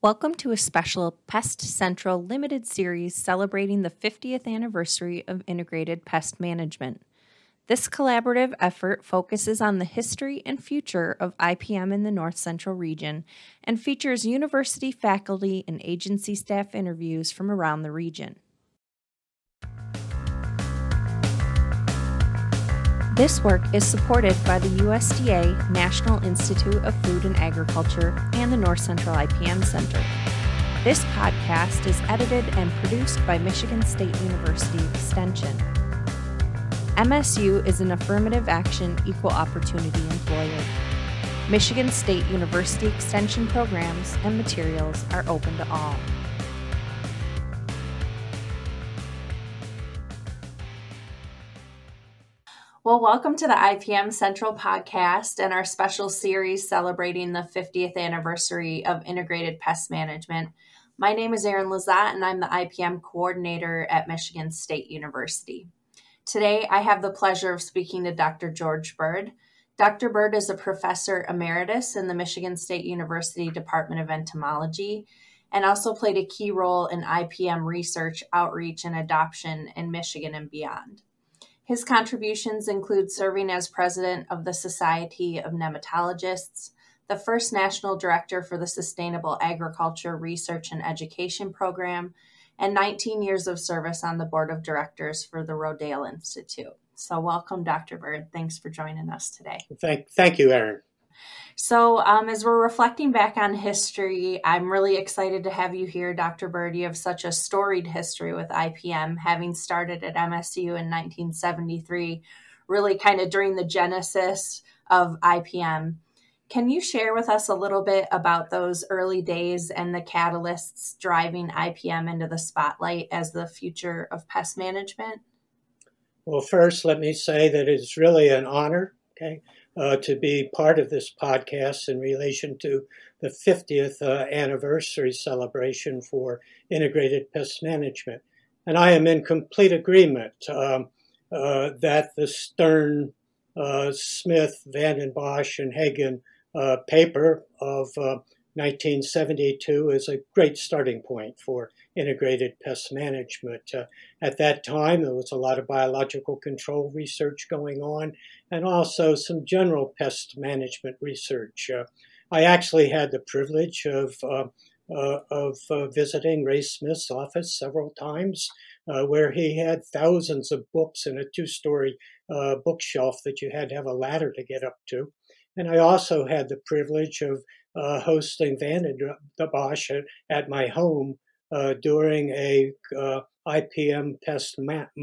Welcome to a special Pest Central limited series celebrating the 50th anniversary of integrated pest management. This collaborative effort focuses on the history and future of IPM in the North Central region and features university faculty and agency staff interviews from around the region. This work is supported by the USDA National Institute of Food and Agriculture and the North Central IPM Center. This podcast is edited and produced by Michigan State University Extension. MSU is an affirmative action equal opportunity employer. Michigan State University Extension programs and materials are open to all. Well, welcome to the IPM Central podcast and our special series celebrating the 50th anniversary of integrated pest management. My name is Erin Lazat, and I'm the IPM coordinator at Michigan State University. Today, I have the pleasure of speaking to Dr. George Bird. Dr. Bird is a professor emeritus in the Michigan State University Department of Entomology and also played a key role in IPM research, outreach, and adoption in Michigan and beyond. His contributions include serving as president of the Society of Nematologists, the first national director for the Sustainable Agriculture Research and Education Program, and 19 years of service on the board of directors for the Rodale Institute. So welcome, Dr. Bird. Thanks for joining us today. Thank you, Erin. So as we're reflecting back on history, I'm really excited to have you here, Dr. Bird. You have such a storied history with IPM, having started at MSU in 1973, really kind of during the genesis of IPM. Can you share with us a little bit about those early days and the catalysts driving IPM into the spotlight as the future of pest management? Well, first, let me say that it's really an honor, to be part of this podcast in relation to the 50th anniversary celebration for integrated pest management. And I am in complete agreement that the Stern, Smith, Vanden Bosch, and Hagen paper of 1972 is a great starting point for integrated pest management. At that time, there was a lot of biological control research going on and also some general pest management research. I actually had the privilege of visiting Ray Smith's office several times, where he had thousands of books in a two-story bookshelf that you had to have a ladder to get up to. And I also had the privilege of hosting Vanden Bosch at my home during a IPM pest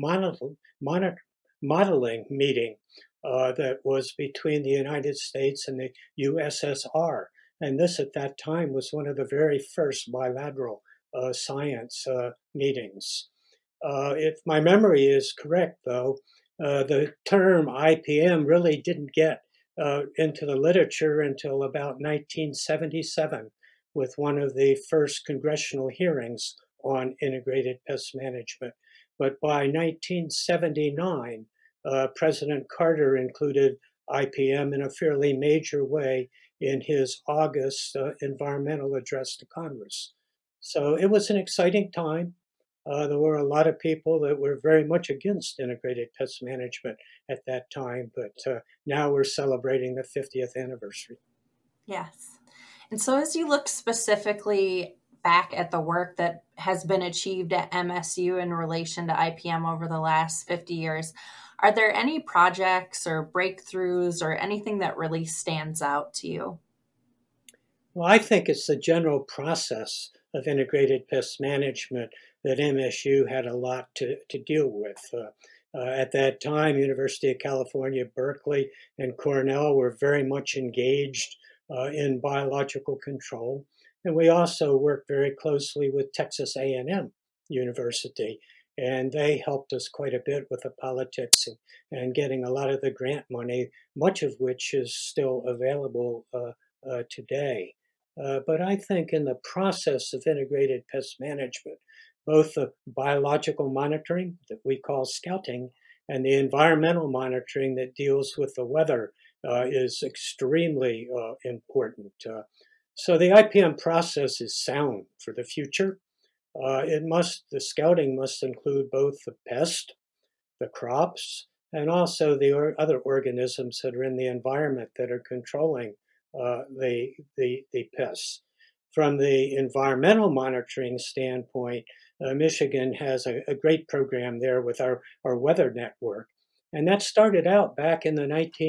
modeling meeting that was between the United States and the USSR. And this at that time was one of the very first bilateral science meetings. If my memory is correct, though, the term IPM really didn't get into the literature until about 1977 with one of the first congressional hearings on integrated pest management. But by 1979, President Carter included IPM in a fairly major way in his August environmental address to Congress. So it was an exciting time. There were a lot of people that were very much against integrated pest management at that time, but now we're celebrating the 50th anniversary. Yes. And so as you look specifically back at the work that has been achieved at MSU in relation to IPM over the last 50 years, are there any projects or breakthroughs or anything that really stands out to you? Well, I think it's the general process of integrated pest management that MSU had a lot to deal with. At that time, University of California, Berkeley, and Cornell were very much engaged in biological control. And we also worked very closely with Texas A&M University, and they helped us quite a bit with the politics and getting a lot of the grant money, much of which is still available today. But I think in the process of integrated pest management, both the biological monitoring that we call scouting and the environmental monitoring that deals with the weather is extremely important. So the IPM process is sound for the future. The scouting must include both the pest, the crops, and also the other organisms that are in the environment that are controlling the pests. From the environmental monitoring standpoint, Michigan has a great program there with our weather network. And that started out back in the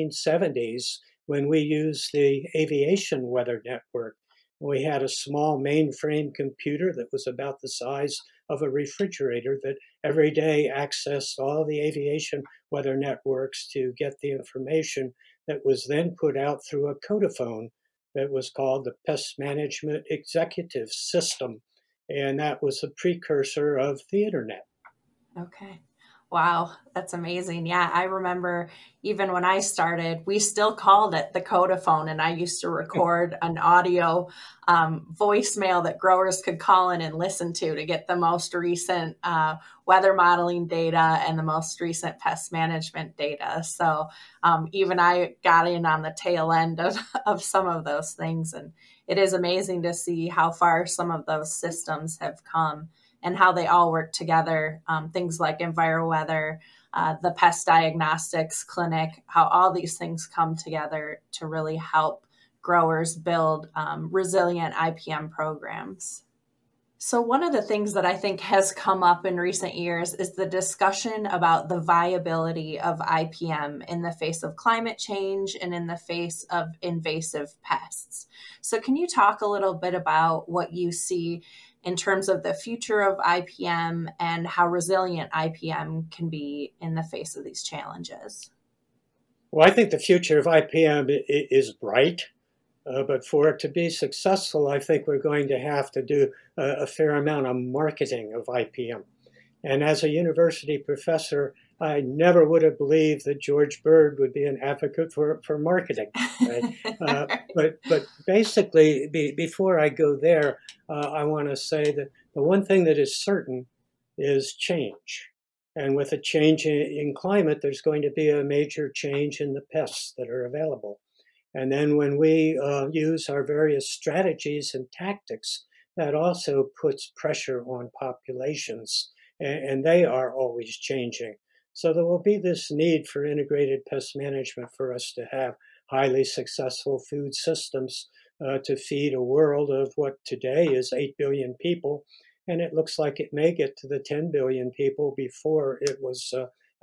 1970s when we used the aviation weather network. We had a small mainframe computer that was about the size of a refrigerator that every day accessed all the aviation weather networks to get the information that was then put out through a codophone that was called the Pest Management Executive System. And that was the precursor of the internet. Okay. Wow, that's amazing. Yeah, I remember even when I started, we still called it the Codaphone, and I used to record an audio voicemail that growers could call in and listen to get the most recent weather modeling data and the most recent pest management data. So even I got in on the tail end of some of those things, and it is amazing to see how far some of those systems have come and how they all work together. Things like EnviroWeather, the Pest Diagnostics Clinic, how all these things come together to really help growers build resilient IPM programs. So one of the things that I think has come up in recent years is the discussion about the viability of IPM in the face of climate change and in the face of invasive pests. So can you talk a little bit about what you see in terms of the future of IPM and how resilient IPM can be in the face of these challenges? Well, I think the future of IPM is bright. But for it to be successful, I think we're going to have to do a fair amount of marketing of IPM. And as a university professor, I never would have believed that George Bird would be an advocate for marketing. Right? But basically, before I go there, I want to say that the one thing that is certain is change. And with a change in climate, there's going to be a major change in the pests that are available. And then when we use our various strategies and tactics, that also puts pressure on populations, and they are always changing. So there will be this need for integrated pest management for us to have highly successful food systems to feed a world of what today is 8 billion people. And it looks like it may get to the 10 billion people before it was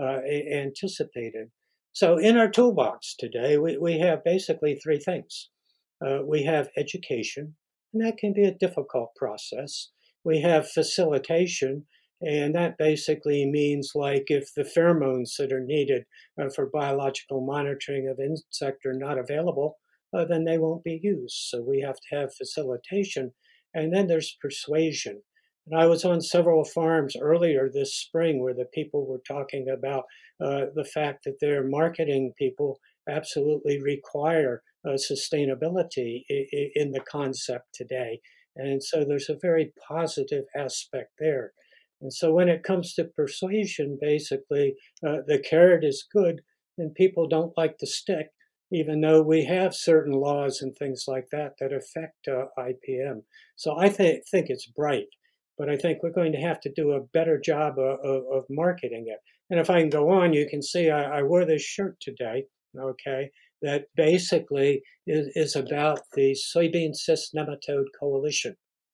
anticipated. So in our toolbox today, we have basically three things. We have education, and that can be a difficult process. We have facilitation, and that basically means like if the pheromones that are needed for biological monitoring of insect are not available, then they won't be used. So we have to have facilitation. And then there's persuasion. And I was on several farms earlier this spring where the people were talking about the fact that their marketing people absolutely require sustainability in the concept today. And so there's a very positive aspect there. And so when it comes to persuasion, basically, the carrot is good and people don't like the stick, even though we have certain laws and things like that that affect IPM. So I think it's bright, but I think we're going to have to do a better job of marketing it. And if I can go on, you can see I wore this shirt today, okay, that basically is about the Soybean Cyst Nematode Coalition.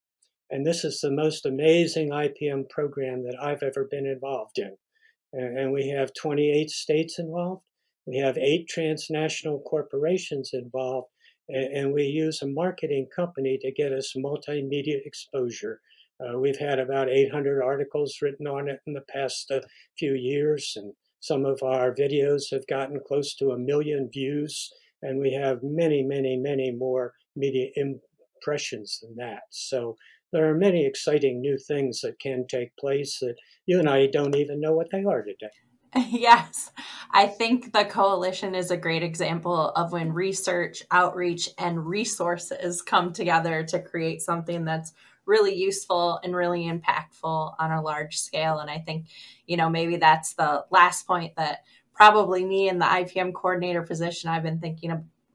And this is the most amazing IPM program that I've ever been involved in. And we have 28 states involved. We have 8 transnational corporations involved. And we use a marketing company to get us multimedia exposure. We've had about 800 articles written on it in the past few years, and some of our videos have gotten close to 1 million views, and we have many, many, many more media impressions than that. So there are many exciting new things that can take place that you and I don't even know what they are today. Yes, I think the coalition is a great example of when research, outreach, and resources come together to create something that's really useful and really impactful on a large scale. And I think, maybe that's the last point that probably me in the IPM coordinator position I've been thinking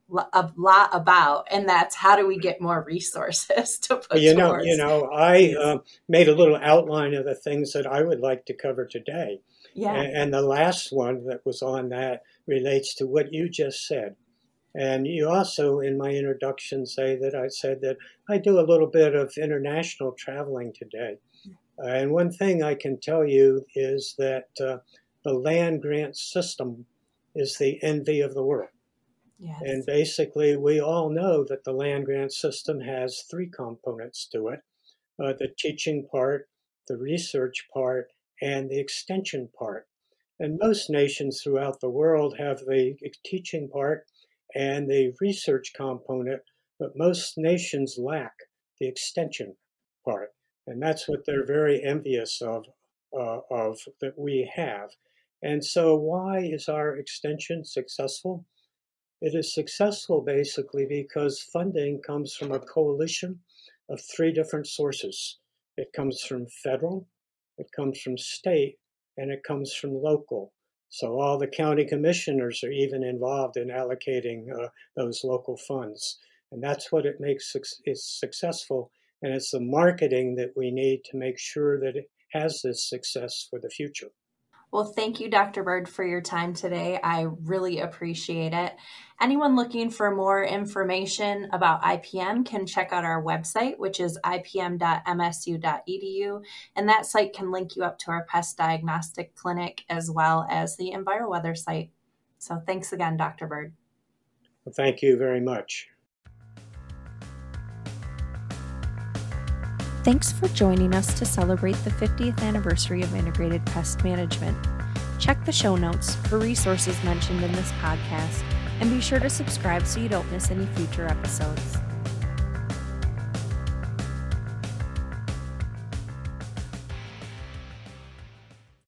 a lot about, and that's how do we get more resources to put towards. I made a little outline of the things that I would like to cover today. Yeah. And the last one that was on that relates to what you just said. And you also, in my introduction, say that I said that I do a little bit of international traveling today. And one thing I can tell you is that the land grant system is the envy of the world. Yes. And basically, we all know that the land grant system has three components to it: the teaching part, the research part, and the extension part. And most nations throughout the world have the teaching part and the research component, but most nations lack the extension part. And that's what they're very envious of that we have. And so why is our extension successful? It is successful basically because funding comes from a coalition of three different sources. It comes from federal, it comes from state, and it comes from local. So all the county commissioners are even involved in allocating those local funds. And that's what it makes it successful. And it's the marketing that we need to make sure that it has this success for the future. Well, thank you, Dr. Bird, for your time today. I really appreciate it. Anyone looking for more information about IPM can check out our website, which is ipm.msu.edu. And that site can link you up to our pest diagnostic clinic as well as the EnviroWeather site. So thanks again, Dr. Bird. Well, thank you very much. Thanks for joining us to celebrate the 50th anniversary of Integrated Pest Management. Check the show notes for resources mentioned in this podcast, and be sure to subscribe so you don't miss any future episodes.